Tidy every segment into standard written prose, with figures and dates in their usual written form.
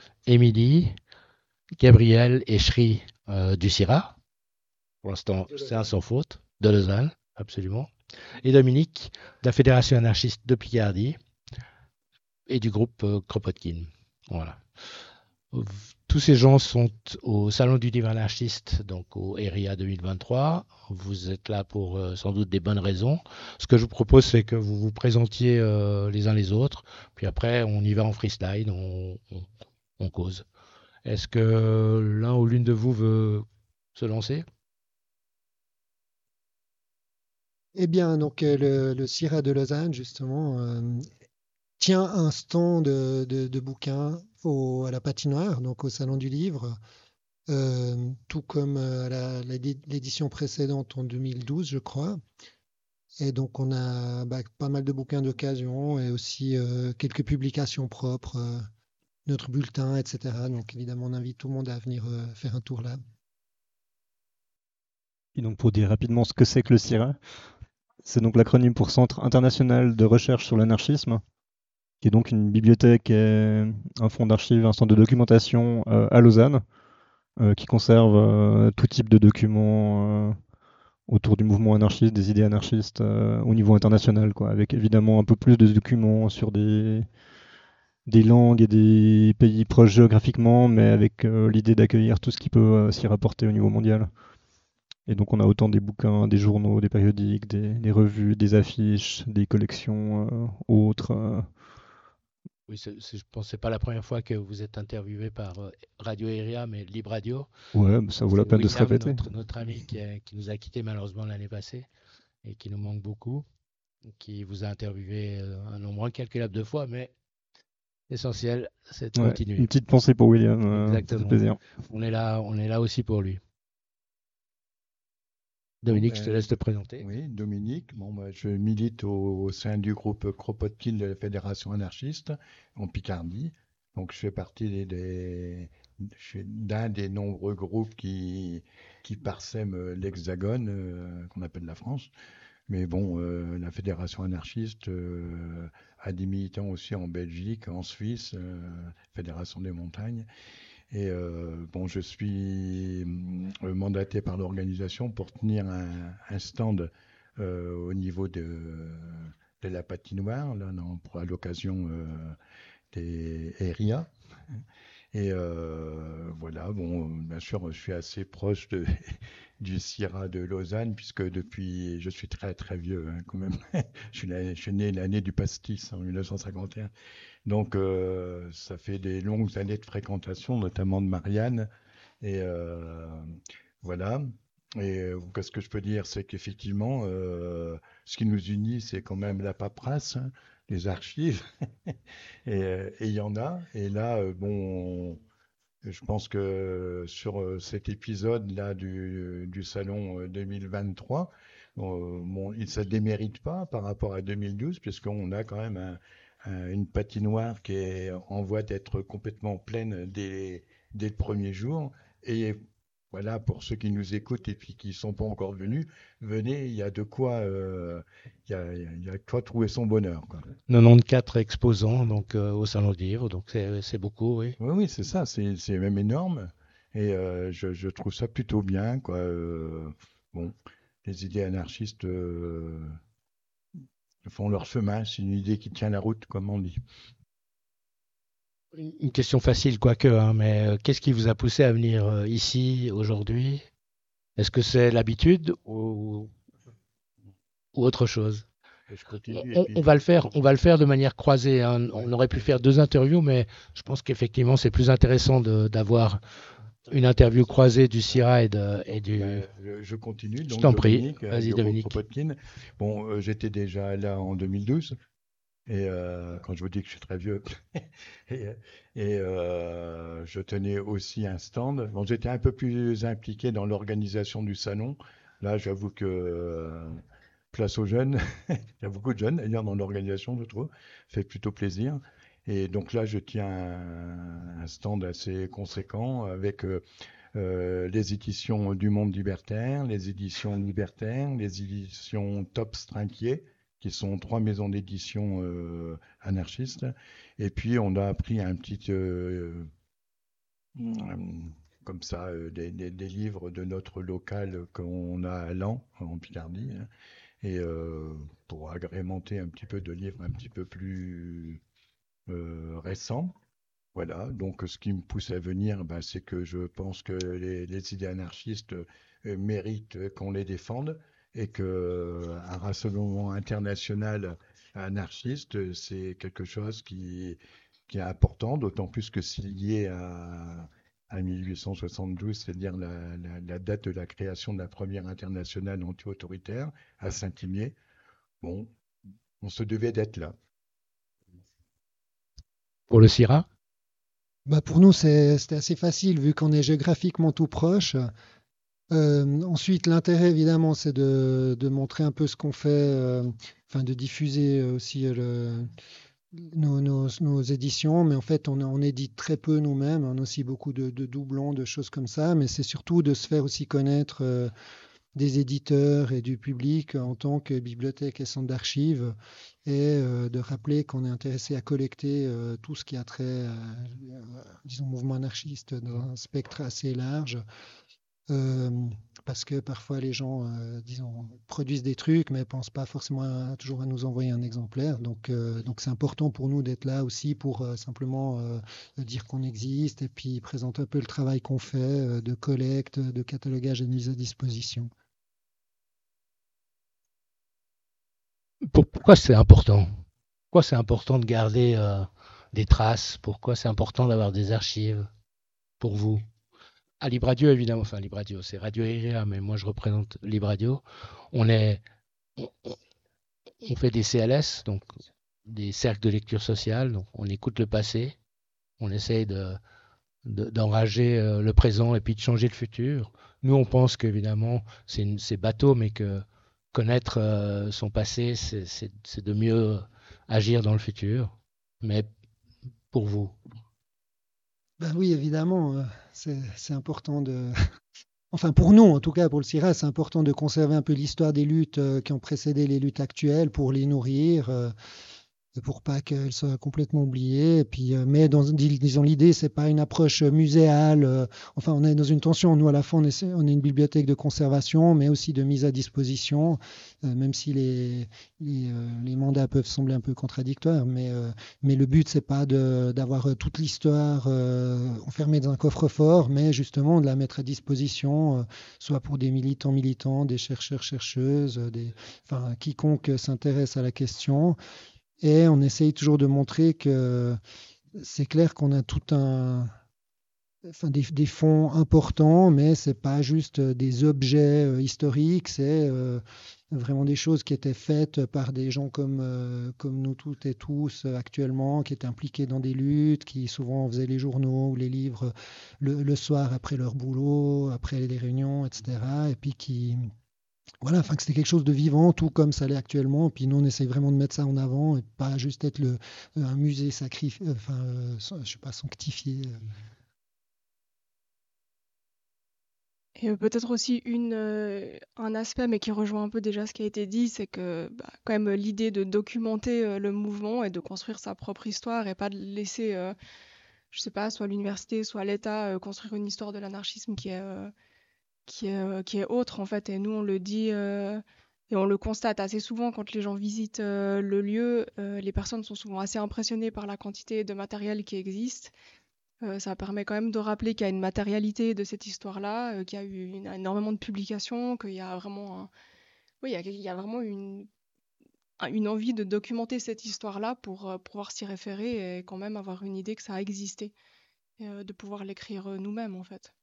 Émilie, Gabriel et Shri du Syrah. Pour l'instant, c'est un sans faute. De Lausanne, absolument. Et Dominique, de la Fédération anarchiste de Picardie et du groupe Kropotkin. Voilà. Tous ces gens sont au Salon du Livre anarchiste, donc au ERIA 2023. Vous êtes là pour sans doute des bonnes raisons. Ce que je vous propose, c'est que vous vous présentiez les uns les autres, puis après, on y va en freestyle, on cause. Est-ce que l'un ou l'une de vous veut se lancer? Eh bien, donc le CIRA de Lausanne, justement, tient un stand de bouquins à la patinoire, donc au Salon du Livre, tout comme à l'édition précédente en 2012, je crois. Et donc, on a pas mal de bouquins d'occasion et aussi quelques publications propres, notre bulletin, etc. Donc, évidemment, on invite tout le monde à venir faire un tour là. Et donc pour dire rapidement ce que c'est que le CIRA, c'est donc l'acronyme pour Centre international de recherche sur l'anarchisme, qui est donc une bibliothèque et un fonds d'archives, un centre de documentation à Lausanne, qui conserve tout type de documents autour du mouvement anarchiste, des idées anarchistes au niveau international, quoi, avec évidemment un peu plus de documents sur des langues et des pays proches géographiquement, mais avec l'idée d'accueillir tout ce qui peut s'y rapporter au niveau mondial. Et donc on a autant des bouquins, des journaux, des périodiques, des revues, des affiches, des collections autres. Oui, je pense que ce n'est pas la première fois que vous êtes interviewé par Radio Eria, mais Libre Radio. Ouais, ça vaut la C'est peine de se William, répéter. notre ami qui nous a quittés malheureusement l'année passée et qui nous manque beaucoup, qui vous a interviewé un nombre incalculable de fois, mais l'essentiel, c'est de Ouais, une continuer. petite pensée pour William, ça fait Exactement. plaisir. On est là aussi pour lui. Bon, Dominique, je te laisse te présenter. oui, Dominique. Bon, je milite au sein du groupe Kropotkin de la Fédération anarchiste en Picardie. Donc, je fais partie d'un des nombreux groupes qui parsèment l'Hexagone, qu'on appelle la France. Mais bon, la Fédération anarchiste a des militants aussi en Belgique, en Suisse, Fédération des montagnes. Et bon, je suis mandaté par l'organisation pour tenir un stand au niveau de la patinoire, là, à l'occasion des RIA. Et voilà, bon, bien sûr, je suis assez proche du CIRA de Lausanne, puisque depuis, je suis très très vieux hein, quand même. Je suis né l'année du pastis en 1951. Donc, ça fait des longues années de fréquentation, notamment de Marianne. Et voilà. Et qu'est-ce que je peux dire? C'est qu'effectivement, ce qui nous unit, c'est quand même la paperasse, hein, les archives. Et il y en a. Et là, bon, je pense que sur cet épisode-là du salon 2023, bon, ça ne démérite pas par rapport à 2012, puisqu'on a quand même une patinoire qui est en voie d'être complètement pleine dès le premier jour. Et voilà, pour ceux qui nous écoutent et puis qui ne sont pas encore venus, venez, il y a de quoi, il y a de quoi trouver son bonheur, quoi. 94 exposants donc, au Salon du Livre, donc c'est beaucoup, oui. Oui, oui, c'est ça, c'est même énorme. Et je trouve ça plutôt bien, quoi. Bon, les idées anarchistes font leur chemin, c'est une idée qui tient la route, comme on dit. Une question facile, quoique, hein, mais qu'est-ce qui vous a poussé à venir ici aujourd'hui? Est-ce que c'est l'habitude ou autre chose? Et je continue, et puis, On va le faire de manière croisée, hein. ouais, On aurait pu faire deux interviews, mais je pense qu'effectivement, c'est plus intéressant d'avoir une interview croisée du CIRA et du. ben, je continue. Je Donc, t'en prie, Dominique, vas-y du groupe Dominique. Kropotkin. Bon, j'étais déjà là en 2012. Et quand je vous dis que je suis très vieux, et, je tenais aussi un stand. Bon, j'étais un peu plus impliqué dans l'organisation du salon. Là, j'avoue que place aux jeunes, il y a beaucoup de jeunes d'ailleurs dans l'organisation, je trouve, fait plutôt plaisir. Et donc là, je tiens un stand assez conséquent avec les éditions du Monde Libertaire, les éditions Libertaires, les éditions Top Strinquier, qui sont trois maisons d'édition anarchistes. Et puis, on a pris un petit comme ça, des livres de notre local qu'on a à Laon, en Picardie, hein, et pour agrémenter un petit peu de livres un petit peu plus récents. Voilà, donc ce qui me pousse à venir, ben, c'est que je pense que les idées anarchistes méritent qu'on les défende et que un rassemblement international anarchiste, c'est quelque chose qui est important, d'autant plus que c'est lié à 1872, c'est-à-dire la date de la création de la première internationale anti-autoritaire à Saint-Imier. Bon, on se devait d'être là. Pour le CIRA, Bah, pour nous, c'était assez facile vu qu'on est géographiquement tout proche. Ensuite, l'intérêt, évidemment, c'est de montrer un peu ce qu'on fait, enfin de diffuser aussi nos éditions, mais en fait, on édite très peu nous-mêmes. On a aussi beaucoup de doublons, de choses comme ça, mais c'est surtout de se faire aussi connaître des éditeurs et du public en tant que bibliothèque et centre d'archives, et de rappeler qu'on est intéressé à collecter tout ce qui a trait, disons, mouvement anarchiste dans un spectre assez large. Euh, Parce que parfois les gens, disons, produisent des trucs, mais ne pensent pas forcément toujours à nous envoyer un exemplaire. Donc c'est important pour nous d'être là aussi pour simplement dire qu'on existe et puis présenter un peu le travail qu'on fait de collecte, de catalogage et de mise à disposition. pourquoi c'est important? Pourquoi c'est important de garder des traces? Pourquoi c'est important d'avoir des archives pour vous? À Libradio, évidemment, enfin Libradio, c'est Radio IRIA, mais moi je représente Libradio. On est, on, on fait des CLS, donc des cercles de lecture sociale, donc on écoute le passé, on essaye d'enrager le présent et puis de changer le futur. Nous, on pense qu'évidemment, c'est bateau, mais que connaître son passé, c'est de mieux agir dans le futur. Mais pour vous, Ben oui, évidemment, c'est important de... Enfin, pour nous, en tout cas, pour le CIRA, c'est important de conserver un peu l'histoire des luttes qui ont précédé les luttes actuelles pour les nourrir, pour pas qu'elles soient complètement oubliées. Et puis, mais disons, l'idée, c'est pas une approche muséale. Enfin, on est dans une tension. Nous, à la fin, on est une bibliothèque de conservation, mais aussi de mise à disposition, même si les mandats peuvent sembler un peu contradictoires. Mais le but, c'est pas d'avoir toute l'histoire enfermée dans un coffre-fort, mais justement de la mettre à disposition, soit pour des militants, des chercheurs, chercheuses, enfin, quiconque s'intéresse à la question. Et on essaye toujours de montrer que c'est clair qu'on a enfin des fonds importants, mais c'est pas juste des objets historiques, c'est vraiment des choses qui étaient faites par des gens comme nous toutes et tous actuellement, qui étaient impliqués dans des luttes, qui souvent faisaient les journaux ou les livres le soir après leur boulot, après les réunions, etc. Et puis voilà, enfin que c'était quelque chose de vivant, tout comme ça l'est actuellement. Puis nous, on essaye vraiment de mettre ça en avant et pas juste être un musée sacrifié, enfin, je sais pas, sanctifié. Et peut-être aussi un aspect, mais qui rejoint un peu déjà ce qui a été dit, c'est que quand même l'idée de documenter le mouvement et de construire sa propre histoire et pas de laisser, je sais pas, soit l'université, soit l'État construire une histoire de l'anarchisme qui est autre en fait. Et nous, on le dit et on le constate assez souvent quand les gens visitent le lieu. Les personnes sont souvent assez impressionnées par la quantité de matériel qui existe. Ça permet quand même de rappeler qu'il y a une matérialité de cette histoire-là, qu'il y a eu énormément de publications, qu'il y a vraiment, oui, il y a vraiment une envie de documenter cette histoire-là pour pouvoir s'y référer et quand même avoir une idée que ça a existé, et de pouvoir l'écrire nous-mêmes en fait.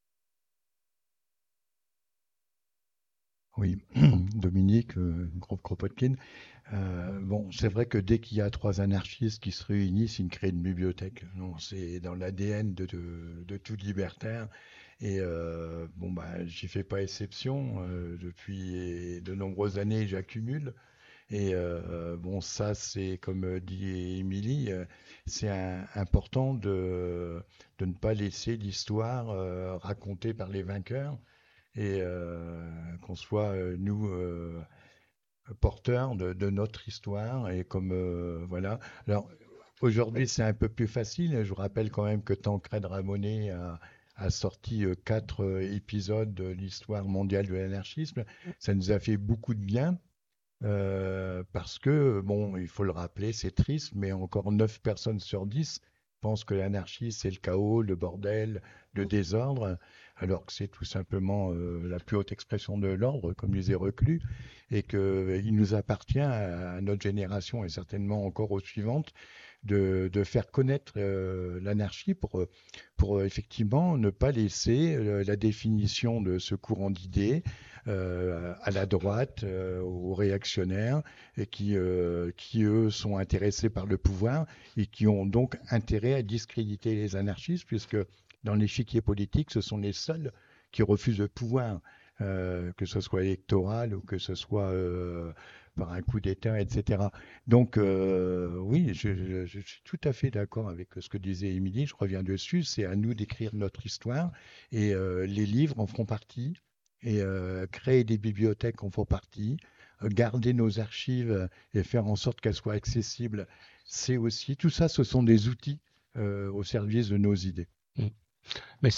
Oui, Dominique, groupe Kropotkin. Bon, c'est vrai que dès qu'il y a trois anarchistes qui se réunissent, ils créent une bibliothèque. Non, c'est dans l'ADN de tout libertaire. Et bon, bah, j'y fais pas exception. Depuis de nombreuses années, j'accumule. Et bon, ça, c'est comme dit Émilie, c'est important de ne pas laisser l'histoire racontée par les vainqueurs et qu'on soit, nous, porteurs de notre histoire. Et comme, voilà. Alors, Aujourd'hui, c'est un peu plus facile. Je vous rappelle quand même que Tancred Ramonet a sorti 4 épisodes de l'histoire mondiale de l'anarchisme. Ça nous a fait beaucoup de bien. Parce que, bon, il faut le rappeler, c'est triste, mais encore 9 personnes sur 10 pensent que l'anarchie, c'est le chaos, le bordel, le désordre, alors que c'est tout simplement la plus haute expression de l'ordre, comme disait Reclus, et qu'il nous appartient à notre génération et certainement encore aux suivantes de faire connaître l'anarchie pour effectivement ne pas laisser la définition de ce courant d'idées à la droite, aux réactionnaires, et qui, eux, sont intéressés par le pouvoir et qui ont donc intérêt à discréditer les anarchistes, puisque dans l'échiquier politique, ce sont les seuls qui refusent le pouvoir, que ce soit électoral ou que ce soit par un coup d'État, etc. Donc, oui, je suis tout à fait d'accord avec ce que disait Émilie, je reviens dessus, c'est à nous d'écrire notre histoire, et les livres en feront partie, et créer des bibliothèques en font partie, garder nos archives et faire en sorte qu'elles soient accessibles, c'est aussi, tout ça, ce sont des outils au service de nos idées. Mais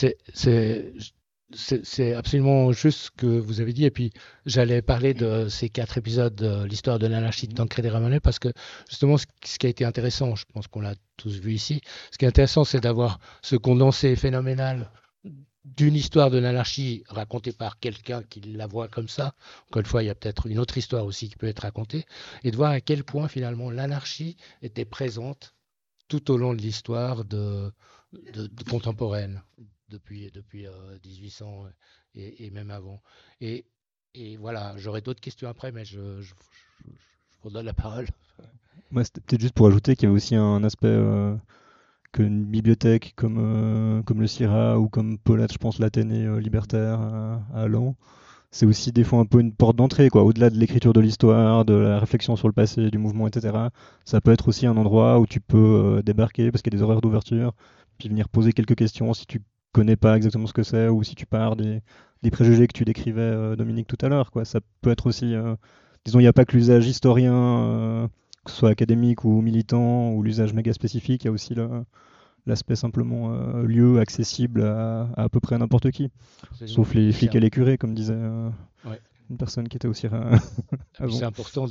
c'est absolument juste ce que vous avez dit. Et puis, j'allais parler de ces 4 épisodes de l'histoire de l'anarchie de Tancred Ramonet parce que, justement, ce qui a été intéressant, je pense qu'on l'a tous vu ici, ce qui est intéressant, c'est d'avoir ce condensé phénoménal d'une histoire de l'anarchie racontée par quelqu'un qui la voit comme ça. Encore une fois, il y a peut-être une autre histoire aussi qui peut être racontée, et de voir à quel point, finalement, l'anarchie était présente tout au long de l'histoire de contemporaine, depuis 1800 et même avant. Et, et voilà, j'aurai d'autres questions après, mais je vous donne la parole. Moi, c'était peut-être juste pour ajouter qu'il y avait aussi un aspect qu'une bibliothèque comme le CIRA ou comme Paulette, je pense, l'Athénée libertaire à Laon, c'est aussi des fois un peu une porte d'entrée, quoi. Au-delà de l'écriture de l'histoire, de la réflexion sur le passé, du mouvement, etc. Ça peut être aussi un endroit où tu peux débarquer parce qu'il y a des horaires d'ouverture, puis venir poser quelques questions si tu connais pas exactement ce que c'est ou si tu pars des préjugés que tu décrivais, Dominique, tout à l'heure, quoi. Ça peut être aussi, disons, il n'y a pas que l'usage historien, que ce soit académique ou militant, ou l'usage méga spécifique, il y a aussi l'aspect simplement lieu accessible à peu près n'importe qui. Sauf les flics et les curés, comme disait Ouais. une personne qui était aussi avant. C'est important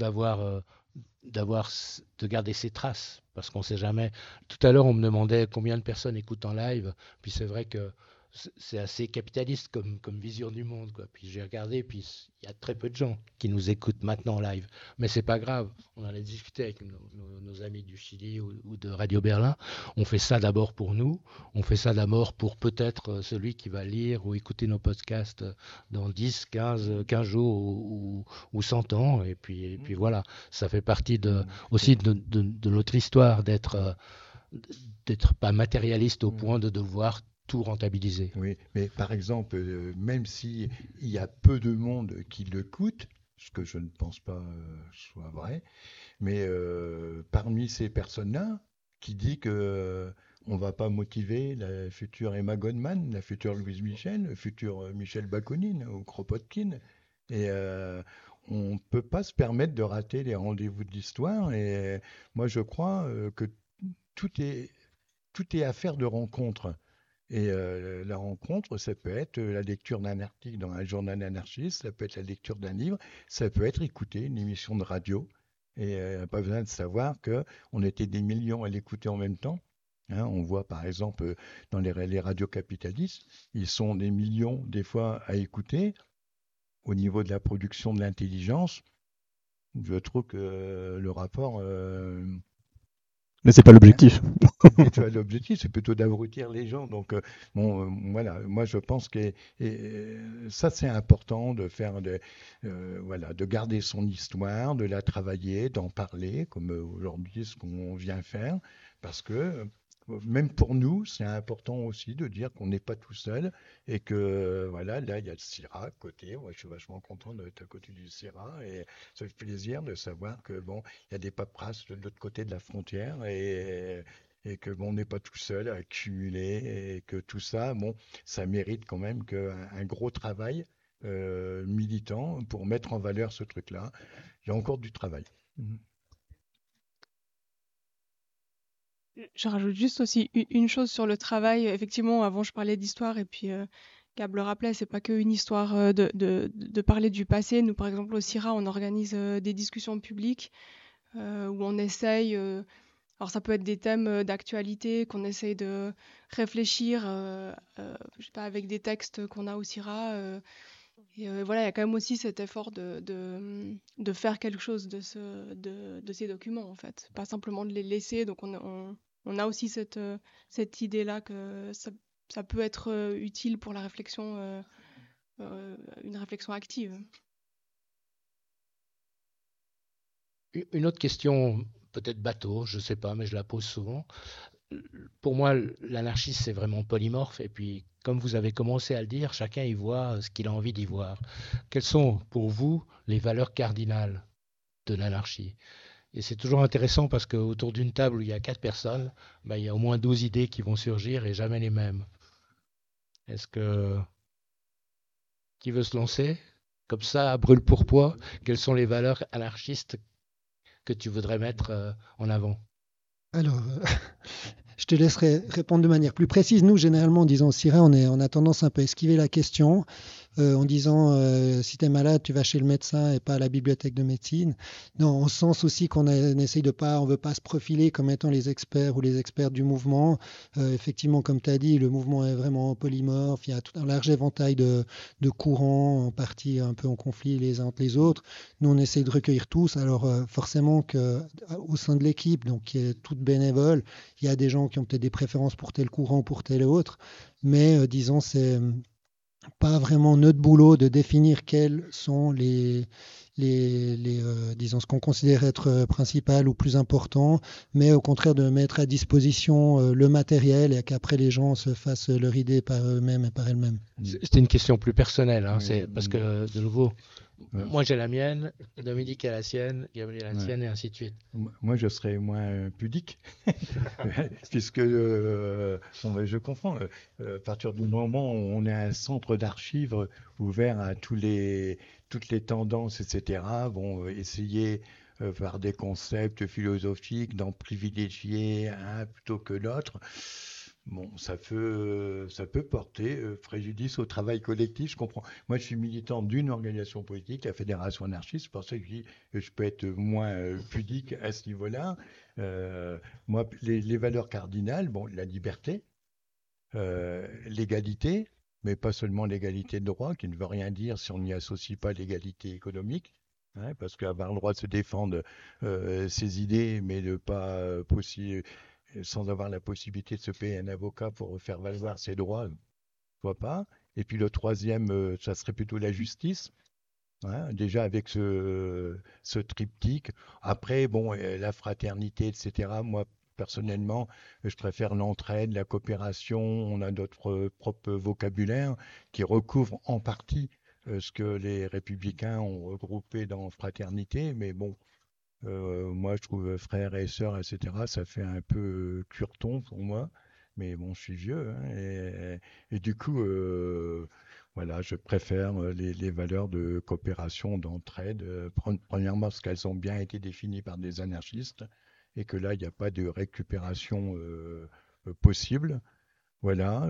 de garder ses traces, parce qu'on ne sait jamais. Tout à l'heure, on me demandait combien de personnes écoutent en live, puis c'est vrai que c'est assez capitaliste comme vision du monde, quoi. Puis j'ai regardé, puis il y a très peu de gens qui nous écoutent maintenant en live. Mais c'est pas grave, on en a discuté avec nos amis du Chili ou de Radio Berlin. On fait ça d'abord pour nous, on fait ça d'abord pour peut-être celui qui va lire ou écouter nos podcasts dans 10, 15 jours ou 100 ans. Et puis voilà, ça fait partie aussi de notre histoire d'être pas matérialiste au point de devoir tout rentabiliser. Oui, mais par exemple, même s'il y a peu de monde qui l'écoute, ce que je ne pense pas soit vrai, mais parmi ces personnes-là, qui dit que on ne va pas motiver la future Emma Goldman, la future Louise Michel, le futur Michel Bakounine ou Kropotkin, et on ne peut pas se permettre de rater les rendez-vous de l'histoire. Et moi, je crois que tout est affaire de rencontre. Et la rencontre, ça peut être la lecture d'un article dans un journal anarchiste, ça peut être la lecture d'un livre, ça peut être écouter une émission de radio. Et pas besoin de savoir qu'on était des millions à l'écouter en même temps. Hein, on voit par exemple dans les radios capitalistes, ils sont des millions des fois à écouter. Au niveau de la production de l'intelligence, je trouve que le rapport... Mais c'est pas l'objectif. L'objectif, c'est plutôt d'abrutir les gens. Donc, voilà, moi je pense que ça c'est important de faire, voilà, de garder son histoire, de la travailler, d'en parler, comme aujourd'hui ce qu'on vient faire, parce que même pour nous, c'est important aussi de dire qu'on n'est pas tout seul et que voilà, là il y a le CIRA à côté. Moi, je suis vachement content d'être à côté du CIRA et ça fait plaisir de savoir que bon, il y a des paperasses de l'autre côté de la frontière et que bon, on n'est pas tout seul à accumuler et que tout ça, bon, ça mérite quand même un gros travail militant pour mettre en valeur ce truc-là. Il y a encore du travail. Je rajoute juste aussi une chose sur le travail. Effectivement, avant, je parlais d'histoire et puis Gab le rappelait, c'est pas qu'une histoire de parler du passé. Nous, par exemple, au CIRA, on organise des discussions publiques où on essaye, alors ça peut être des thèmes d'actualité qu'on essaye de réfléchir, je sais pas, avec des textes qu'on a au CIRA. Et voilà, il y a quand même aussi cet effort de faire quelque chose de ces documents, en fait. Pas simplement de les laisser. Donc on a aussi cette idée-là que ça peut être utile pour la réflexion, une réflexion active. Une autre question, peut-être bateau, je ne sais pas, mais je la pose souvent. Pour moi, l'anarchisme, c'est vraiment polymorphe. Et puis, comme vous avez commencé à le dire, chacun y voit ce qu'il a envie d'y voir. Quelles sont, pour vous, les valeurs cardinales de l'anarchie? Et c'est toujours intéressant parce qu'autour d'une table où il y a 4 personnes, il y a au moins 12 idées qui vont surgir et jamais les mêmes. Est-ce que... Qui veut se lancer? Comme ça, à brûle pour pois, quelles sont les valeurs anarchistes que tu voudrais mettre en avant? Alors, je te laisserai répondre de manière plus précise. Nous, généralement, en disant CIRA, on a tendance un peu à esquiver la question en disant si tu es malade, tu vas chez le médecin et pas à la bibliothèque de médecine. Non, en sens aussi qu'on essaye de pas, on veut pas se profiler comme étant les experts ou les experts du mouvement. Effectivement, comme tu as dit, le mouvement est vraiment polymorphe. Il y a tout un large éventail de courants, en partie un peu en conflit les uns entre les autres. Nous, on essaye de recueillir tous. Alors, forcément qu'au sein de l'équipe, donc qui est toute bénévole, il y a des gens qui ont peut-être des préférences pour tel courant ou pour tel autre, mais disons, c'est pas vraiment notre boulot de définir quels sont disons, ce qu'on considère être principal ou plus important, mais au contraire de mettre à disposition le matériel et qu'après les gens se fassent leur idée par eux-mêmes et par elles-mêmes. C'était une question plus personnelle, hein, Oui. c'est parce que, de nouveau, Ouais. moi j'ai la mienne, Dominique a la sienne, Gabriel a la Ouais. sienne, et ainsi de suite. Moi, je serais moins pudique, puisque je comprends. À partir du moment où on est un centre d'archives ouvert à toutes les tendances, etc., essayer par des concepts philosophiques d'en privilégier un plutôt que l'autre. Bon, ça peut porter préjudice au travail collectif, je comprends. Moi, je suis militant d'une organisation politique, la Fédération anarchiste, c'est pour ça que je dis que je peux être moins pudique à ce niveau-là. Moi, les valeurs cardinales, bon, la liberté, l'égalité, mais pas seulement l'égalité de droit, qui ne veut rien dire si on n'y associe pas l'égalité économique. Hein, parce qu'avoir le droit de se défendre ses idées, mais de pas sans avoir la possibilité de se payer un avocat pour faire valoir ses droits, je ne vois pas. Et puis le troisième, ça serait plutôt la justice. Hein, déjà avec ce triptyque. Après, bon, la fraternité, etc. Moi, personnellement, je préfère l'entraide, la coopération. On a notre propre vocabulaire qui recouvre en partie ce que les républicains ont regroupé dans fraternité. Mais bon, moi, je trouve frères et sœurs, etc., ça fait un peu cureton pour moi. Mais bon, je suis vieux. Hein, et du coup, voilà, je préfère les valeurs de coopération, d'entraide. Premièrement, parce qu'elles ont bien été définies par des anarchistes et que là, il n'y a pas de récupération possible. Voilà.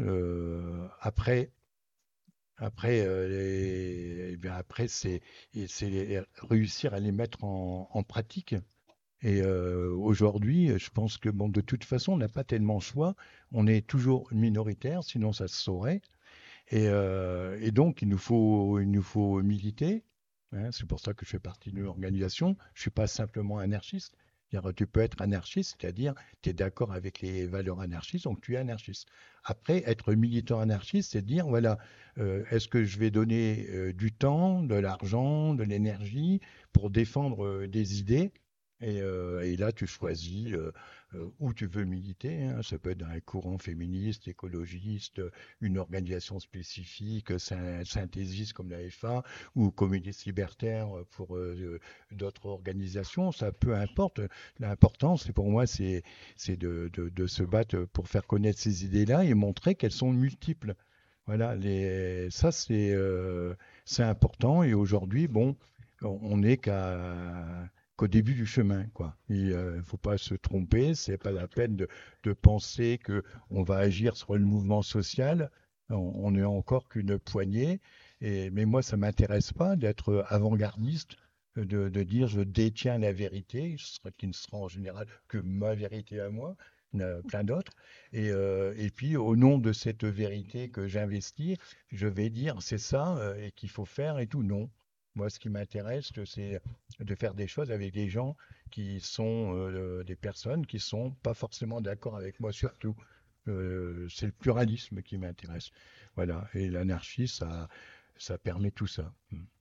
Après, c'est réussir à les mettre en pratique. Et aujourd'hui, je pense que bon, de toute façon, on n'a pas tellement le choix. On est toujours minoritaire, sinon ça se saurait. Et donc, il nous faut militer. Hein, c'est pour ça que je fais partie d'une organisation. Je ne suis pas simplement anarchiste. C'est-à-dire, tu peux être anarchiste, c'est-à-dire tu es d'accord avec les valeurs anarchistes, donc tu es anarchiste. Après, être militant anarchiste, c'est dire, voilà, est-ce que je vais donner du temps, de l'argent, de l'énergie pour défendre des idées et là, tu choisis où tu veux militer. Hein. Ça peut être un courant féministe, écologiste, une organisation spécifique, synthésiste comme la FA, ou communiste libertaire pour d'autres organisations. Ça peu importe. L'important, c'est pour moi, c'est de se battre pour faire connaître ces idées-là et montrer qu'elles sont multiples. Voilà, ça c'est important. Et aujourd'hui, bon, on n'est qu'au début du chemin, quoi. Il ne faut pas se tromper, c'est pas la peine de penser qu'on va agir sur le mouvement social. On n'est encore qu'une poignée. Mais moi, ça m'intéresse pas d'être avant-gardiste, de dire je détiens la vérité, qui ne sera en général que ma vérité à moi. Il y en a plein d'autres. Et puis, au nom de cette vérité que j'investis, je vais dire c'est ça et qu'il faut faire et tout. Non. Moi, ce qui m'intéresse, c'est de faire des choses avec des gens qui sont des personnes qui sont pas forcément d'accord avec moi, surtout. C'est le pluralisme qui m'intéresse. Voilà. Et l'anarchie, ça permet tout ça.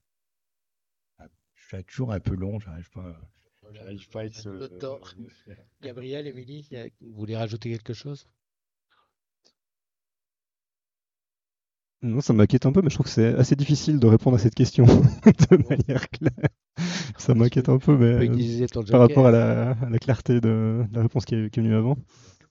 Je suis toujours un peu long, j'arrive pas à être. Gabriel, Émilie, vous voulez rajouter quelque chose? Non, ça m'inquiète un peu, mais je trouve que c'est assez difficile de répondre à cette question de manière claire. Ça m'inquiète un peu, Tu peux mais utiliser ton par rapport joker. à la clarté de la réponse qui est venue avant.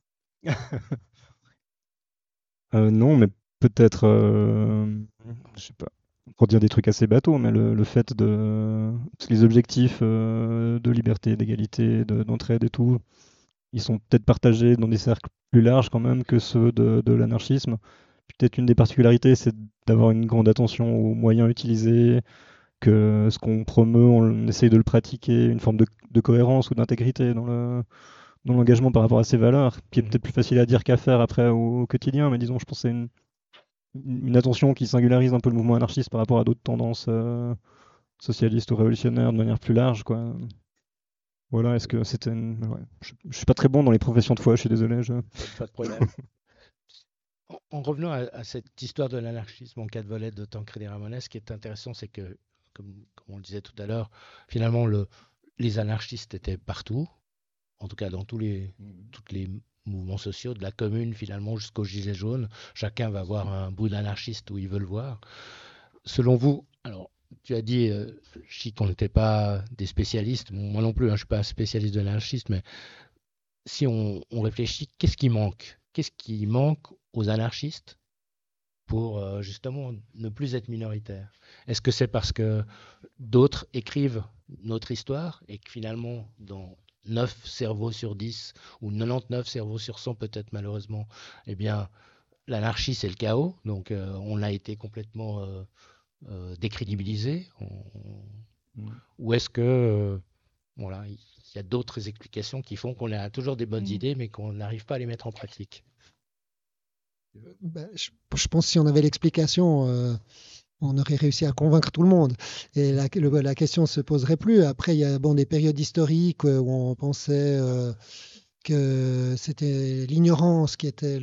Non, mais peut-être, je sais pas, pour dire des trucs assez bateaux, mais le fait parce que les objectifs de liberté, d'égalité, d'entraide et tout, ils sont peut-être partagés dans des cercles plus larges quand même que ceux de l'anarchisme. Peut-être une des particularités, c'est d'avoir une grande attention aux moyens utilisés, que ce qu'on promeut, on essaye de le pratiquer, une forme de cohérence ou d'intégrité dans l'engagement par rapport à ces valeurs, qui est peut-être plus facile à dire qu'à faire après au quotidien, mais disons, je pense que c'est une attention qui singularise un peu le mouvement anarchiste par rapport à d'autres tendances socialistes ou révolutionnaires de manière plus large, quoi. Voilà, est-ce que c'était ouais. Je suis pas très bon dans les professions de foi, je suis désolé. Pas de problème. En revenant à cette histoire de l'anarchisme en 4 volets de Tancredi Ramonet, ce qui est intéressant, c'est que, comme on le disait tout à l'heure, finalement, les anarchistes étaient partout, en tout cas dans tous les mouvements sociaux, de la commune finalement jusqu'aux gilets jaunes. Chacun va voir un bout d'anarchiste où il veut le voir. Selon vous, alors tu as dit, Chic, qu'on n'était pas des spécialistes. Bon, moi non plus, hein, je ne suis pas un spécialiste de l'anarchisme, mais si on réfléchit, qu'est-ce qui manque? Qu'est-ce qui manque aux anarchistes pour justement ne plus être minoritaires? Est-ce que c'est parce que d'autres écrivent notre histoire et que finalement, dans 9 cerveaux sur 10 ou 99 cerveaux sur 100 peut-être malheureusement, eh bien, l'anarchie c'est le chaos, donc on a été complètement décrédibilisé. Ou est-ce que voilà, il y a d'autres explications qui font qu'on a toujours des bonnes idées mais qu'on n'arrive pas à les mettre en pratique? Je pense que si on avait l'explication, on aurait réussi à convaincre tout le monde. Et la question ne se poserait plus. Après, il y a des périodes historiques où on pensait que c'était l'ignorance qui était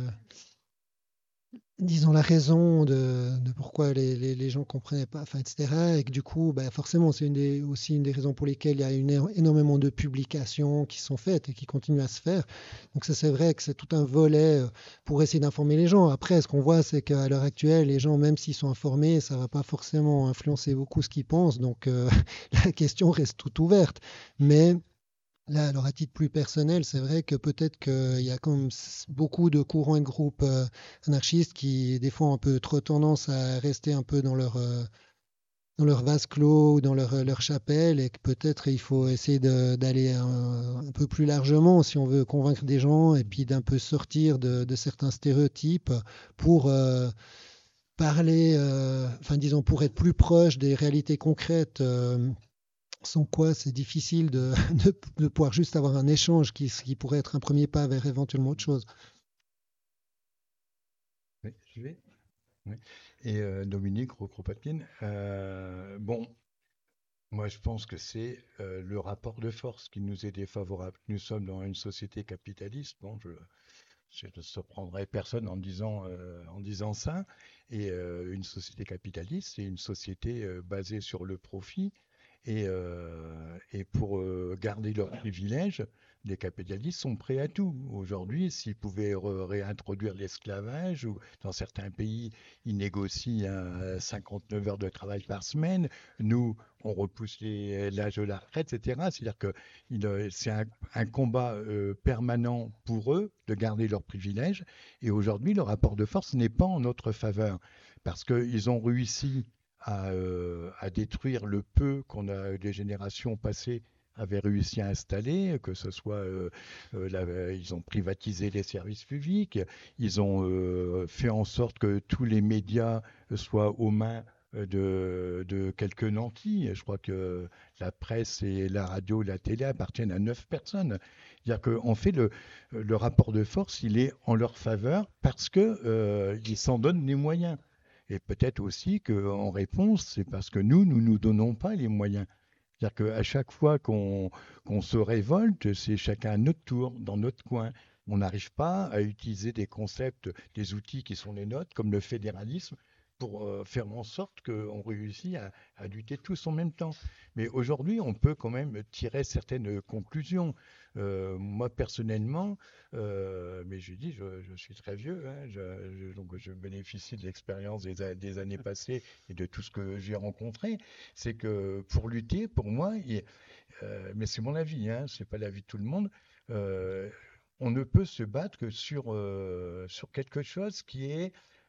disons la raison de pourquoi les gens ne comprenaient pas, enfin, etc. Et que du coup, forcément, c'est aussi une des raisons pour lesquelles il y a énormément de publications qui sont faites et qui continuent à se faire. Donc ça, c'est vrai que c'est tout un volet pour essayer d'informer les gens. Après, ce qu'on voit, c'est qu'à l'heure actuelle, les gens, même s'ils sont informés, ça ne va pas forcément influencer beaucoup ce qu'ils pensent. Donc la question reste toute ouverte. Mais là, alors à titre plus personnel, c'est vrai que peut-être qu'il y a comme beaucoup de courants et de groupes anarchistes qui, des fois, ont un peu trop tendance à rester un peu dans leur vase clos ou dans leur chapelle et que peut-être il faut essayer d'aller un peu plus largement si on veut convaincre des gens et puis d'un peu sortir de certains stéréotypes pour parler, enfin disons, pour être plus proche des réalités concrètes. Sans quoi c'est difficile de pouvoir juste avoir un échange qui pourrait être un premier pas vers éventuellement autre chose. Oui, j'y vais. Oui. Et Dominique Rocro-Papine, bon, moi je pense que c'est le rapport de force qui nous est défavorable. Nous sommes dans une société capitaliste. Bon, je ne surprendrai personne en disant ça. Et une société capitaliste, c'est une société basée sur le profit. Et pour garder leurs privilèges, les capitalistes sont prêts à tout. Aujourd'hui, s'ils pouvaient réintroduire l'esclavage, ou dans certains pays, ils négocient 59 heures de travail par semaine, nous, on repousse l'âge de la retraite, etc. C'est-à-dire que c'est un combat permanent pour eux de garder leurs privilèges. Et aujourd'hui, le rapport de force n'est pas en notre faveur, parce qu'ils ont réussi à détruire le peu qu'on a des générations passées avaient réussi à installer, que ce soit, ils ont privatisé les services publics, ils ont fait en sorte que tous les médias soient aux mains de quelques nantis. Je crois que la presse et la radio, la télé appartiennent à 9 personnes. C'est-à-dire qu'en fait, le rapport de force, il est en leur faveur parce qu'ils s'en donnent les moyens. Et peut-être aussi qu'en réponse, c'est parce que nous ne nous donnons pas les moyens. C'est-à-dire qu'à chaque fois qu'on se révolte, c'est chacun à notre tour, dans notre coin. On n'arrive pas à utiliser des concepts, des outils qui sont les nôtres, comme le fédéralisme, pour faire en sorte qu'on réussit à lutter tous en même temps. Mais aujourd'hui, on peut quand même tirer certaines conclusions. Moi, personnellement, mais je dis, je suis très vieux, hein, donc je bénéficie de l'expérience des années passées et de tout ce que j'ai rencontré. C'est que pour lutter, pour moi, mais c'est mon avis, hein, c'est pas l'avis de tout le monde, on ne peut se battre que sur quelque chose qui est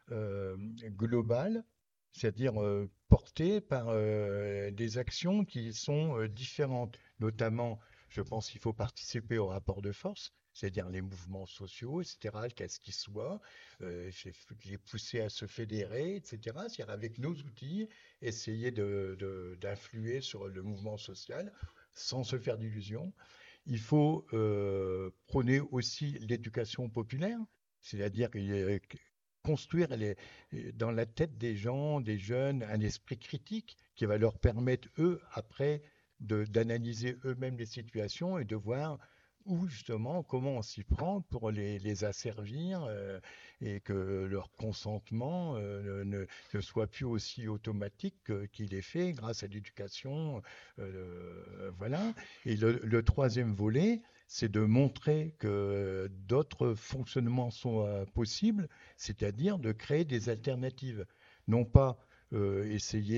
global, c'est-à-dire porté par des actions qui sont différentes. Notamment, je pense qu'il faut participer au rapport de force, c'est-à-dire les mouvements sociaux, etc., qu'est-ce qu'ils soient, les pousser à se fédérer, etc., c'est-à-dire avec nos outils, essayer d'influer sur le mouvement social sans se faire d'illusions. Il faut prôner aussi l'éducation populaire, c'est-à-dire construire dans la tête des gens, des jeunes, un esprit critique qui va leur permettre, eux, après, d'analyser eux-mêmes les situations et de voir où, justement, comment on s'y prend pour les asservir et que leur consentement ne soit plus aussi automatique qu'il est fait grâce à l'éducation. Voilà. Et le troisième volet, c'est de montrer que d'autres fonctionnements sont possibles, c'est-à-dire de créer des alternatives. Non pas essayer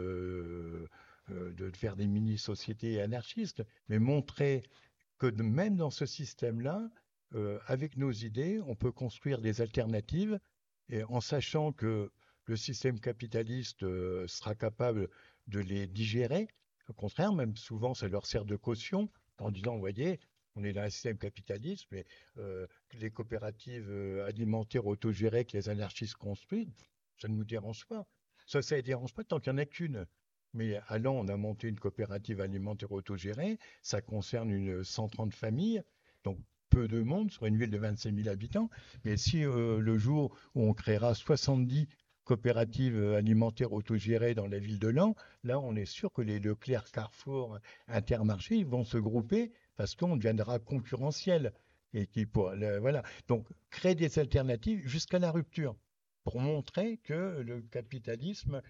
de faire des mini-sociétés anarchistes, mais montrer que même dans ce système-là, avec nos idées, on peut construire des alternatives, et en sachant que le système capitaliste sera capable de les digérer. Au contraire, même souvent, ça leur sert de caution en disant, vous voyez, on est dans un système capitaliste, mais les coopératives alimentaires autogérées que les anarchistes construisent, ça ne nous dérange pas. Ça ne dérange pas tant qu'il n'y en a qu'une. Mais à Lens, on a monté une coopérative alimentaire autogérée. Ça concerne 130 familles, donc peu de monde sur une ville de 25 000 habitants. Mais si le jour où on créera 70 coopératives alimentaires autogérées dans la ville de Lens, là, on est sûr que les Leclerc, Carrefour, Intermarché, ils vont se grouper parce qu'on deviendra concurrentiel. Voilà. Donc, créer des alternatives jusqu'à la rupture pour montrer que le capitalisme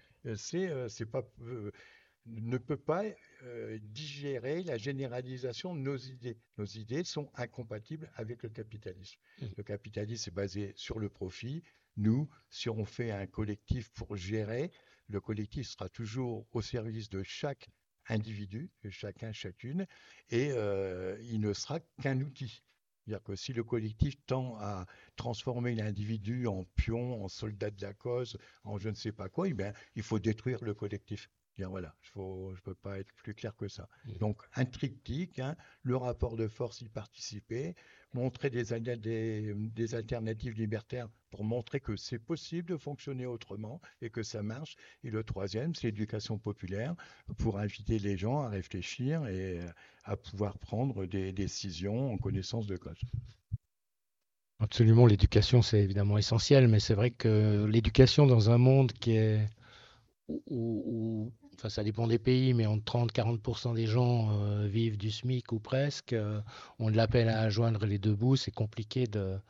ne peut pas digérer la généralisation de nos idées. Nos idées sont incompatibles avec le capitalisme. Le capitalisme est basé sur le profit. Nous, si on fait un collectif pour gérer, le collectif sera toujours au service de chaque individu, de chacun, chacune, et il ne sera qu'un outil. C'est-à-dire que si le collectif tend à transformer l'individu en pion, en soldat de la cause, en je ne sais pas quoi, eh bien, il faut détruire le collectif. Bien, voilà, je ne peux pas être plus clair que ça. Donc, un triptyque, hein, le rapport de force y participer, montrer des alternatives libertaires pour montrer que c'est possible de fonctionner autrement et que ça marche. Et le troisième, c'est l'éducation populaire pour inviter les gens à réfléchir et à pouvoir prendre des décisions en connaissance de cause. Absolument, l'éducation, c'est évidemment essentiel, mais c'est vrai que l'éducation dans un monde qui est enfin, ça dépend des pays, mais entre 30-40% des gens vivent du SMIC ou presque, on de la peine à joindre les deux bouts, c'est compliqué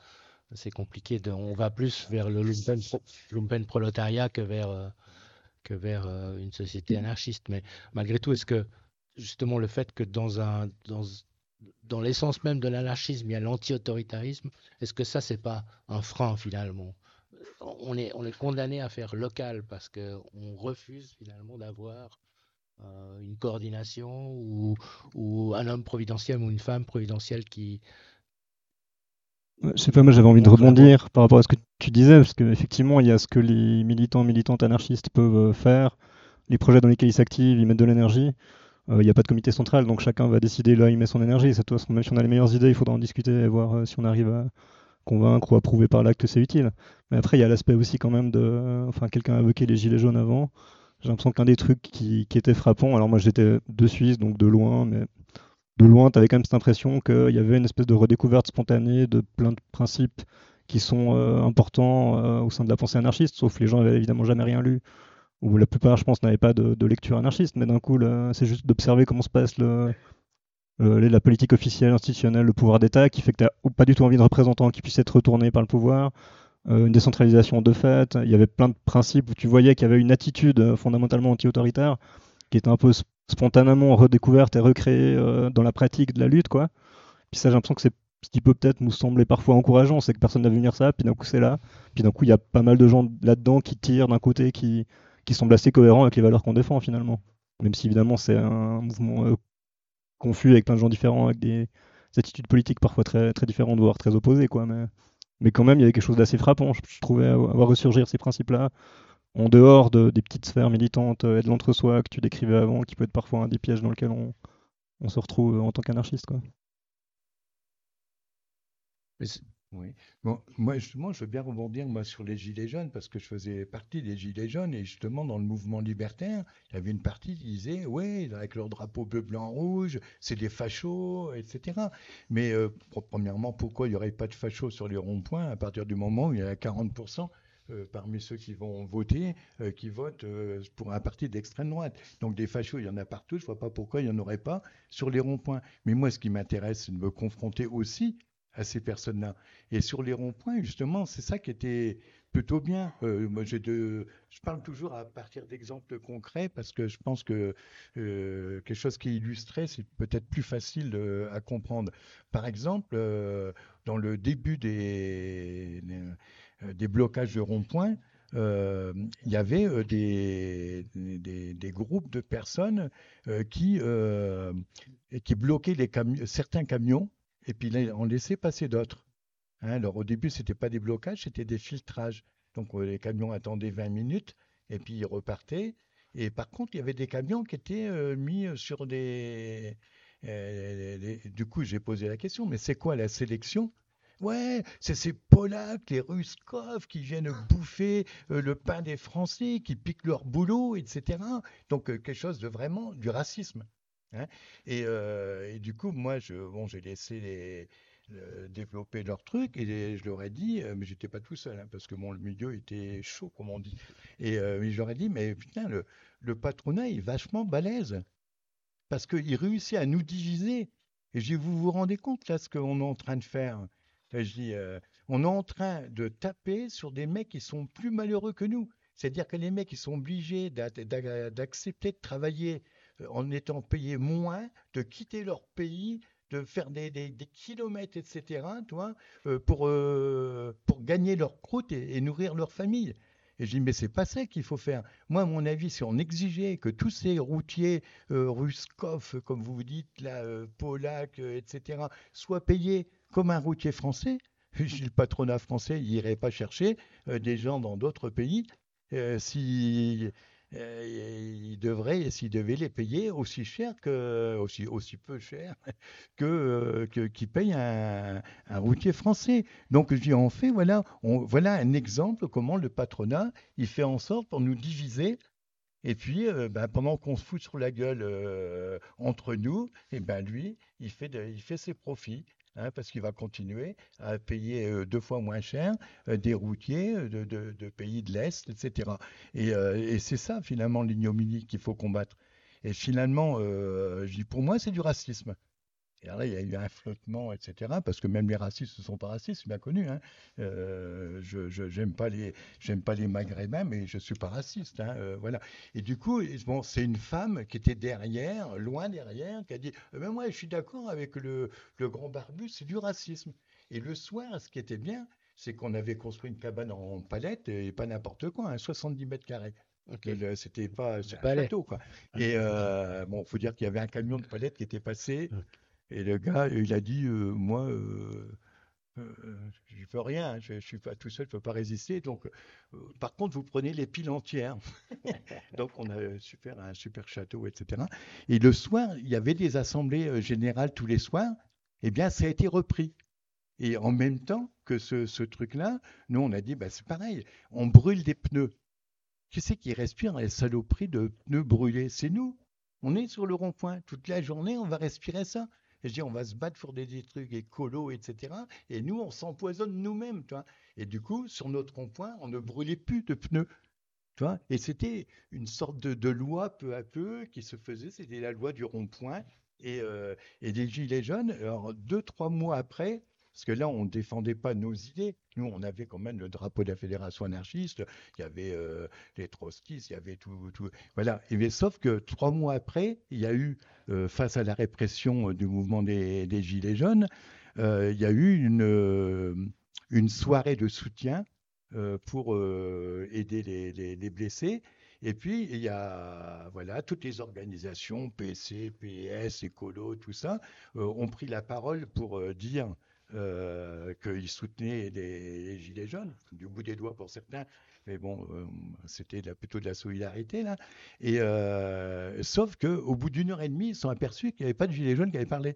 on va plus vers le lumpen prolétariat que vers une société anarchiste. Mais malgré tout, est-ce que justement le fait que dans l'essence même de l'anarchisme, il y a l'anti-autoritarisme, est-ce que ça, c'est pas un frein finalement? On est condamné à faire local parce qu'on refuse finalement d'avoir une coordination ou un homme providentiel ou une femme providentielle qui... Je sais pas, moi j'avais envie de rebondir par rapport à ce que tu disais, parce qu'effectivement il y a ce que les militants, militantes anarchistes peuvent faire, les projets dans lesquels ils s'activent, ils mettent de l'énergie. Il n'y a pas de comité central, donc chacun va décider là où il met son énergie. Ça, de toute façon, même si on a les meilleures idées, il faudra en discuter et voir si on arrive à convaincre ou à prouver par là que c'est utile. Mais après, il y a l'aspect aussi quand même de... Enfin, quelqu'un a évoqué les gilets jaunes avant. J'ai l'impression qu'un des trucs qui était frappant, alors moi j'étais de Suisse, donc de loin, mais de loin, tu avais quand même cette impression qu'il y avait une espèce de redécouverte spontanée de plein de principes qui sont importants au sein de la pensée anarchiste, sauf les gens n'avaient évidemment jamais rien lu, ou la plupart, je pense, n'avaient pas de lecture anarchiste, mais d'un coup, c'est juste d'observer comment se passe la politique officielle, institutionnelle, le pouvoir d'État, qui fait que tu n'as pas du tout envie de représentants qui puissent être retournés par le pouvoir, une décentralisation de fait. Il y avait plein de principes où tu voyais qu'il y avait une attitude fondamentalement anti-autoritaire qui était un peu spontanément redécouverte et recréée dans la pratique de la lutte, quoi. Puis ça, j'ai l'impression que c'est ce qui peut peut-être nous sembler parfois encourageant, c'est que personne n'a vu venir ça, puis d'un coup c'est là, puis d'un coup il y a pas mal de gens là-dedans qui tirent d'un côté qui semble assez cohérent avec les valeurs qu'on défend finalement. Même si évidemment c'est un mouvement confus avec plein de gens différents, avec des attitudes politiques parfois très, très différentes, voire très opposées, quoi. Mais quand même, il y avait quelque chose d'assez frappant, je trouvais, à voir ressurgir ces principes-là, en dehors des petites sphères militantes et de l'entre-soi que tu décrivais avant, qui peut être parfois un des pièges dans lesquels on se retrouve en tant qu'anarchiste, quoi. Oui. Bon, moi, justement, je veux bien rebondir moi, sur les Gilets jaunes parce que je faisais partie des Gilets jaunes et justement, dans le mouvement libertaire, il y avait une partie qui disait oui, avec leur drapeau bleu, blanc, rouge, c'est des fachos, etc. Mais premièrement, pourquoi il n'y aurait pas de fachos sur les ronds-points à partir du moment où il y a 40% parmi ceux qui vont voter, qui votent pour un parti d'extrême droite. Donc des fachos, il y en a partout, je ne vois pas pourquoi il n'y en aurait pas sur les ronds-points. Mais moi, ce qui m'intéresse, c'est de me confronter aussi à ces personnes-là. Et sur les ronds-points, justement, c'est ça qui était plutôt bien. Moi, je parle toujours à partir d'exemples concrets parce que je pense que quelque chose qui est illustré, c'est peut-être plus facile à comprendre. Par exemple, dans le début des blocages de ronds-points, il y avait des groupes de personnes qui bloquaient certains camions et puis là, on laissait passer d'autres. Hein, alors au début, c'était pas des blocages, c'était des filtrages. Donc les camions attendaient 20 minutes et puis ils repartaient. Et par contre, il y avait des camions qui étaient mis sur des... Du coup, j'ai posé la question, mais c'est quoi la sélection? Ouais, c'est ces Polacs, les Ruskov qui viennent bouffer le pain des Français, qui piquent leur boulot, etc. Donc quelque chose de vraiment du racisme. Hein. Et du coup, moi, j'ai laissé développer leur truc et je leur ai dit, mais j'étais pas tout seul, hein, parce que bon, le milieu était chaud, comme on dit. Et je leur ai dit, mais putain, le patronat est vachement balèze parce qu'il réussit à nous diviser. Et je dis, vous vous rendez compte là ce qu'on est en train de faire? Là, je dis, on est en train de taper sur des mecs qui sont plus malheureux que nous. C'est-à-dire que les mecs, ils sont obligés d'accepter de travailler en étant payés moins, de quitter leur pays, de faire des kilomètres, etc., toi, pour gagner leur croûte et nourrir leur famille. Et je dis, mais c'est pas ça qu'il faut faire. Moi, à mon avis, si on exigeait que tous ces routiers Ruskov, comme vous dites, là, Polak, etc., soient payés comme un routier français, le patronat français n'irait pas chercher des gens dans d'autres pays si s'il devait les payer aussi cher aussi peu cher qu'ils payent un routier français. Donc je dis en fait voilà un exemple comment le patronat il fait en sorte pour nous diviser. Et puis, pendant qu'on se fout sur la gueule entre nous, et ben lui, il fait ses profits. Hein, parce qu'il va continuer à payer 2 fois moins cher des routiers de pays de l'Est, etc. Et c'est ça, finalement, l'ignominie qu'il faut combattre. Et finalement, je dis, pour moi, c'est du racisme. Et alors là, il y a eu un flottement, etc. Parce que même les racistes ne sont pas racistes, c'est bien connu. Hein. J'aime pas les Maghrébins, mais je suis pas raciste. Hein, voilà. Et du coup, bon, c'est une femme qui était derrière, loin derrière, qui a dit ben moi, je suis d'accord avec le grand barbu, c'est du racisme. Et le soir, ce qui était bien, c'est qu'on avait construit une cabane en palette et pas n'importe quoi, hein, 70 mètres carrés. Ok. C'était pas, c'est un Palais. château, quoi. Et bon, faut dire qu'il y avait un camion de palettes qui était passé. Ok. Et le gars, il a dit, moi, Je peux rien, je suis pas tout seul, je peux pas résister. Donc, par contre, vous prenez les piles entières. Donc, on a un super château, etc. Et le soir, il y avait des assemblées générales tous les soirs. Eh bien, ça a été repris. Et en même temps que ce truc-là, nous, on a dit, bah, c'est pareil, on brûle des pneus. Qui c'est qui respire les saloperies de pneus brûlés? C'est nous. On est sur le rond-point. Toute la journée, on va respirer ça. Et je dis, on va se battre pour des trucs écolos, etc. Et nous, on s'empoisonne nous-mêmes, tu vois. Et du coup, sur notre rond-point, on ne brûlait plus de pneus, tu vois. Et c'était une sorte de loi peu à peu qui se faisait. C'était la loi du rond-point. Et des Gilets jaunes, alors 2, 3 mois après, parce que là, on ne défendait pas nos idées. Nous, on avait quand même le drapeau de la Fédération anarchiste, il y avait les trotskistes, il y avait tout. Voilà. Mais sauf que 3 mois après, il y a eu, face à la répression du mouvement des Gilets jaunes, il y a eu une soirée de soutien pour aider les blessés. Et puis, il y a voilà, toutes les organisations, PC, PS, Écolo, tout ça, ont pris la parole pour dire qu'ils soutenaient les Gilets jaunes, du bout des doigts pour certains, mais bon, c'était plutôt de la solidarité, là. Et, sauf qu'au bout d'1 heure et demie, ils se sont aperçus qu'il n'y avait pas de Gilets jaunes qui avaient parlé.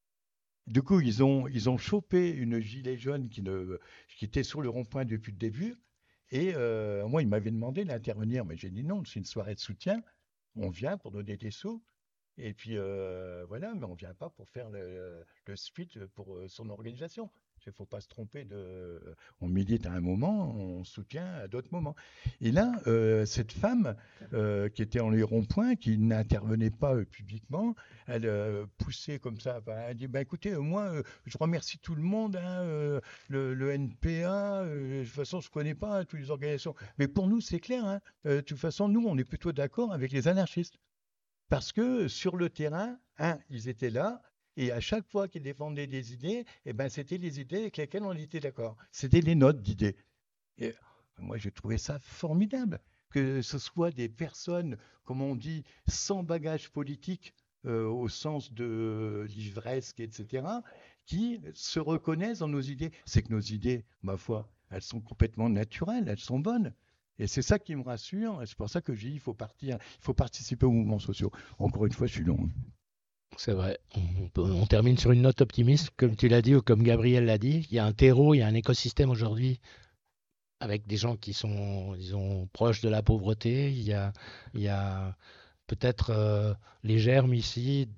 Du coup, ils ont chopé une gilet jaune qui était sur le rond-point depuis le début. Et moi, ils m'avaient demandé d'intervenir, mais j'ai dit non, c'est une soirée de soutien. On vient pour donner des sous. Et puis voilà, mais on ne vient pas pour faire le speech pour son organisation. Il ne faut pas se tromper on milite à un moment, on soutient à d'autres moments. Et là, cette femme qui était en les ronds-points, qui n'intervenait pas publiquement, elle poussait comme ça. Bah, elle dit bah, écoutez, moi, je remercie tout le monde, hein, le NPA, de toute façon, je ne connais pas toutes les organisations. Mais pour nous, c'est clair. Hein, de toute façon, nous, on est plutôt d'accord avec les anarchistes. Parce que sur le terrain, ils étaient là, et à chaque fois qu'ils défendaient des idées, eh ben, c'était les idées avec lesquelles on était d'accord. C'était les notes d'idées. Et moi, j'ai trouvé ça formidable, que ce soit des personnes, comme on dit, sans bagage politique, au sens de livresque, etc., qui se reconnaissent dans nos idées. C'est que nos idées, ma foi, elles sont complètement naturelles, elles sont bonnes. Et c'est ça qui me rassure, et c'est pour ça que j'ai dit, il faut participer aux mouvements sociaux. Encore une fois, je suis long. C'est vrai. On termine sur une note optimiste, comme tu l'as dit ou comme Gabriel l'a dit. Il y a un terreau, il y a un écosystème aujourd'hui avec des gens qui sont, disons, proches de la pauvreté. Il y a peut-être les germes ici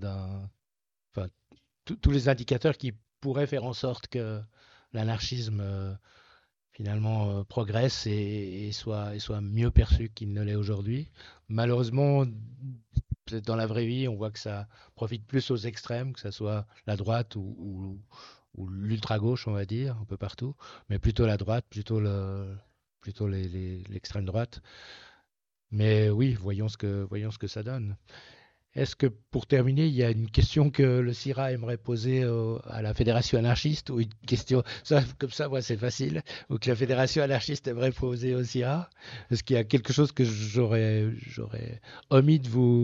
enfin, tous les indicateurs qui pourraient faire en sorte que l'anarchisme finalement progresse et soit mieux perçu qu'il ne l'est aujourd'hui. Malheureusement, peut-être dans la vraie vie, on voit que ça profite plus aux extrêmes, que ce soit la droite ou l'ultra-gauche, on va dire, un peu partout, mais plutôt la droite, plutôt l'extrême droite. Mais oui, voyons ce que ça donne. Est-ce que pour terminer, il y a une question que le CIRA aimerait poser à la Fédération anarchiste ou une question, ça, comme ça, moi, c'est facile, ou que la Fédération anarchiste aimerait poser au CIRA? Est-ce qu'il y a quelque chose que j'aurais omis de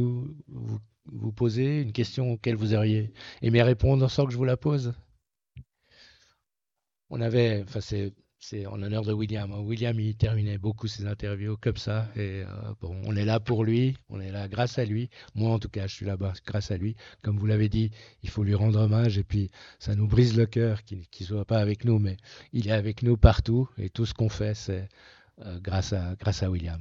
vous poser, une question auquel vous auriez aimé répondre sans que je vous la pose? Enfin, c'est en l'honneur de William. William, il terminait beaucoup ses interviews comme ça. Et bon, on est là pour lui, on est là grâce à lui. Moi, en tout cas, je suis là-bas grâce à lui. Comme vous l'avez dit, il faut lui rendre hommage. Et puis, ça nous brise le cœur qu'il ne soit pas avec nous, mais il est avec nous partout. Et tout ce qu'on fait, c'est grâce à William.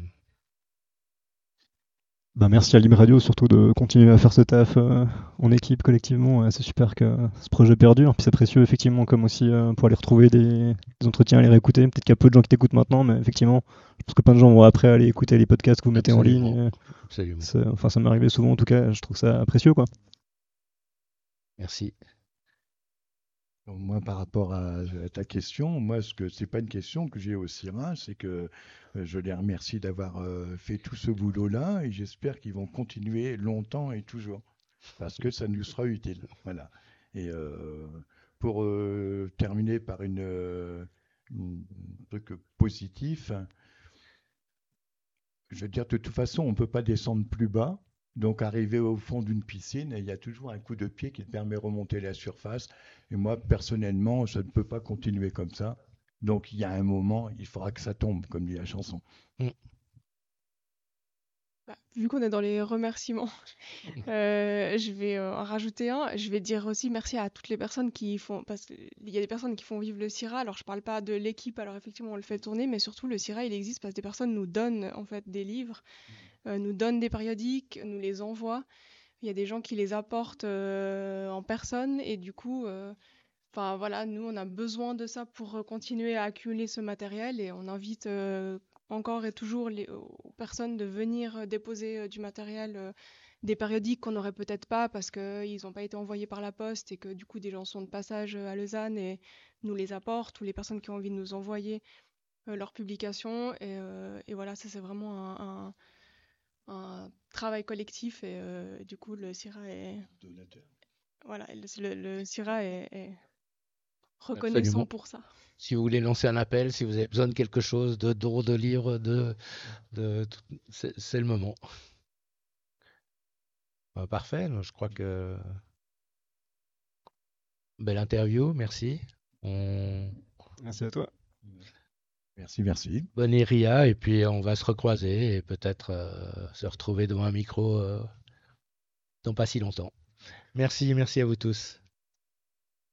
Ben merci à Lib Radio surtout de continuer à faire ce taf en équipe, collectivement. C'est super que ce projet perdure. Puis c'est précieux, effectivement, comme aussi pour aller retrouver des entretiens, les réécouter. Peut-être qu'il y a peu de gens qui t'écoutent maintenant, mais effectivement, je pense que plein de gens vont après aller écouter les podcasts que vous mettez en ligne. Absolument. Enfin, ça m'est arrivé souvent, en tout cas, je trouve ça précieux, quoi. Merci. Donc, moi, par rapport à ta question, moi, c'est pas une question que j'ai au CIRA, c'est que je les remercie d'avoir fait tout ce boulot-là et j'espère qu'ils vont continuer longtemps et toujours parce que ça nous sera utile. Voilà. Et pour terminer par un truc positif, je veux dire, de toute façon, on ne peut pas descendre plus bas. Donc, arrivé au fond d'une piscine, il y a toujours un coup de pied qui te permet de remonter la surface. Et moi, personnellement, ça ne peut pas continuer comme ça. Donc, il y a un moment, il faudra que ça tombe, comme dit la chanson. Mm. Bah, vu qu'on est dans les remerciements, je vais en rajouter un. Je vais dire aussi merci à toutes les personnes qui font, parce qu'il y a des personnes qui font vivre le CIRA. Alors, je parle pas de l'équipe, alors effectivement, on le fait tourner, mais surtout, le CIRA, il existe parce que des personnes nous donnent en fait des livres, nous donnent des périodiques, nous les envoient. Il y a des gens qui les apportent en personne, et du coup, enfin voilà, nous, on a besoin de ça pour continuer à accumuler ce matériel, et on invite encore et toujours aux personnes de venir déposer du matériel, des périodiques qu'on n'aurait peut-être pas parce qu'ils n'ont pas été envoyés par la poste et que du coup des gens sont de passage à Lausanne et nous les apportent, ou les personnes qui ont envie de nous envoyer leurs publications. Et voilà, ça c'est vraiment un travail collectif, et du coup le CIRA est, Donateur. voilà, le CIRA est reconnaissant Absolument. pour ça. Si vous voulez lancer un appel, si vous avez besoin de quelque chose, d'euros, de livres, c'est le moment. Parfait, je crois que belle interview, merci. Merci à toi. Merci. Bonne RIA, et puis on va se recroiser et peut-être se retrouver devant un micro dans pas si longtemps. Merci à vous tous.